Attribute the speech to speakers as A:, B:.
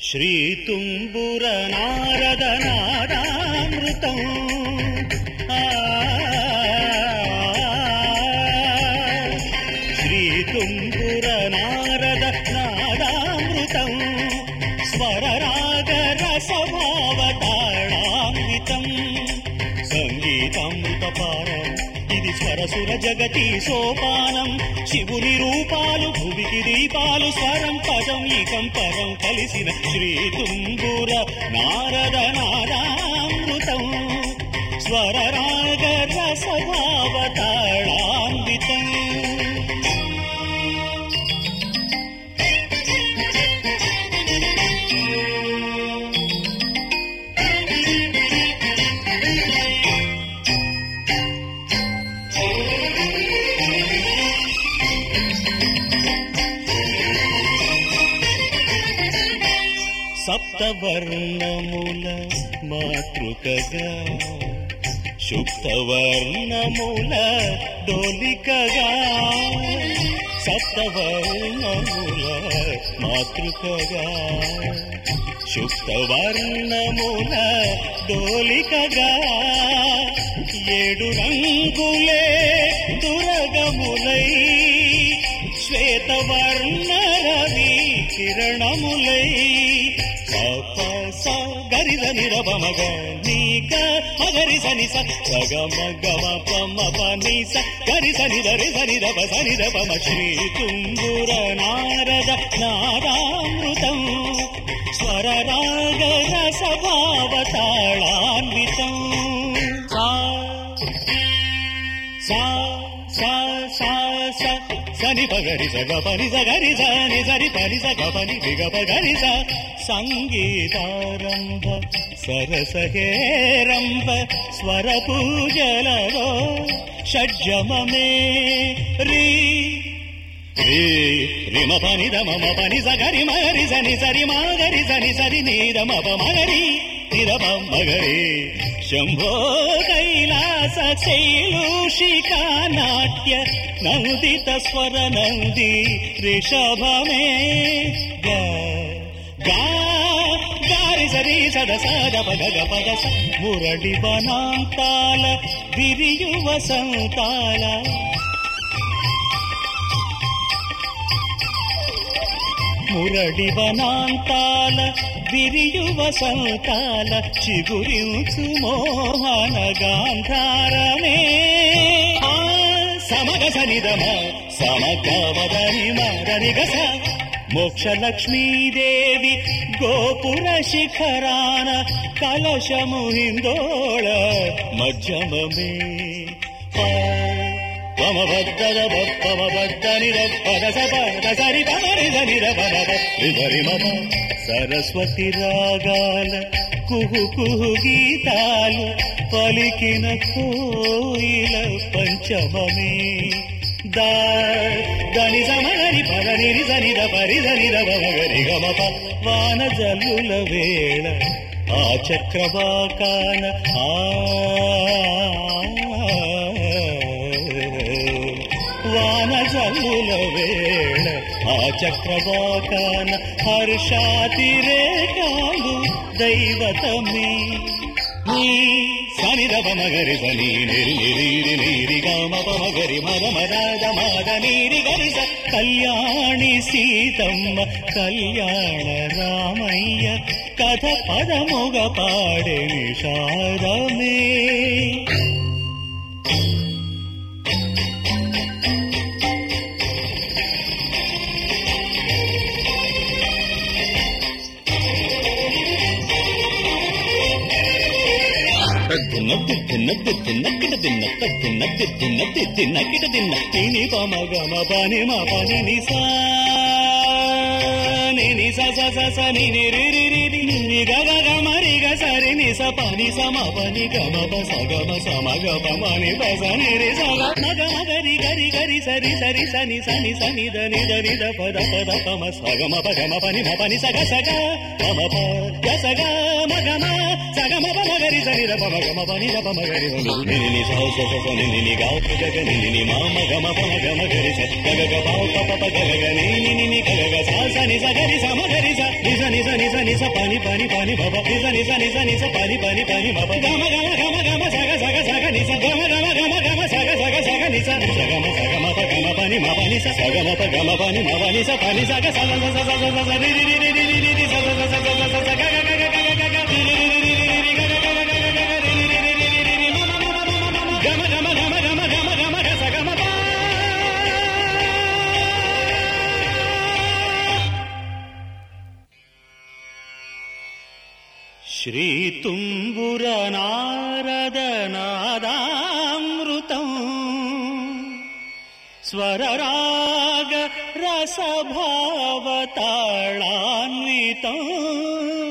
A: శ్రీతుంబుర నారద నాదామృతం శ్రీతుంబుర నారద నాదామృతం స్వరరాగ రసభావతాళాన్వితం సంగీతామృతపానం ఇది స్వరసుర జగతి సోపానం శివుని రూపాలు భువికి దీపాలు స్వరం పదం ఇకం పరం కలిసిన శ్రీతుంబుర నారద నాదామృతం స్వరరాగ రసభావతాళాన్వితం సప్తవర్ణముల మాతృకగా శుక్తవర్ణముల డోలికగా సప్తవర్ణముల మాతృకగా శుక్తవర్ణముల డోలికగా ఏడు రంగులే దురగములై శ్వేతవర్ణ రవి కిరణములై గరిజ నిరభమగ నీక మగరి సని సగమ గమ పమ పని స గరి సని దరి సని రవ సని రపమ శ్రీతుంబుర నారద నాదామృతం స్వరరాగ రసభావతాళాన్వితం సా సా సా సా సని పగరి సగ పని సగరి సని సరి పని సగ పని విగ పగరి స సంగీతారంభ సరసహేరంభ స్వర పూజలలో షడ్జమమే రీ రీ రిమ పని దమ పని సగరి మగరి సని సరి మాగరి సని సరి నీరమ మగరి నిరమ మగరి శంభో కైలాస శైలూషికా నాట్య నందిత స్వర నంది రిషభమే గారి సరి సద సద పద పద స మురళి వనాంతాల విరియు వసంతాల మురళి వనాంతాల విరియు వసంతాల చిగురించు మోహన గాంధారమే సమగ సనిదమ సమగవదని మదని గస మోక్షలక్ష్మీదేవి గోపుర శిఖరాన కలశము హిందోళ మధ్యమమే పమబద్ధ బప్పమబద్ధ నిరపద సపద సరి పమరి సరి మమ సరస్వతి రాగాల కుహు కుహు గీతాలు పలికిన కోయిల పంచమమే దని సమగరి పదని సని పరి సని మగరి గమప వాన జల్లుల వేళ ఆ చక్రవాకాన వాన జల్లుల వేళ ఆ చక్రవాకాన హర్షాతిరేకాలు దైవతమే నీ సని రవ మగరి సని నిరి నిరి నీరి గమ పమగరి మద మద మద నీరి గరి స కళ్యాణి సీతమ్మ కళ్యాణ రామయ్య కథ పదముగ పాడే నిషాదమే తిని పమగమ పని మా పని నిసా ని స స స స ని ని రి రి రి రి ని గ గ గ మ రి గ స రి ని స ప ని స మ ప ని గ మ ప స గ మ స మ గ ప మ ని ప స ని రి స గ మ గ మ గ రి గ రి గ రి స రి స రి స ని స ని స ని ద ని ద ని ద ప ద ప మ స గ మ ప గ మ ప ని మ ప ని స గ మ ప గ స గ మ గ మ స సగమ పమగరి సనిర పమ గమ పనిర పమగరి నిని స స స నిని గా గగ నిని మామ గమ పమ గమ గరి స గగ గ పావ పప గగ గ నిని నిని గగ గ స స ని స గరి స మ గరి స ని స ని స ని స ని స పని పని పని బబ ని స ని స ని స ని స పని పని పని బబ గమ గమ గమ గమ సగ సగ సగ ని స గమ గమ గమ గమ సగ సగ సగ ని స సగమ సగమ ప గమ పని మ పని స సగమ ప గమ పని మ పని స పని సగ స స స స స రి రి రి రి రి రి స స స స స స గ గ గ గ గ గ గ రి రి రి రి రి గ గ గ గ గ గ రి రి రి రి రి రి మ మ మ మ మ గమ గమ గమ గమ గమ గమ గ స గమ ప శ్రీ తుంబుర నారద నాదామృతం స్వరరాగ రసభావతాళాన్వితం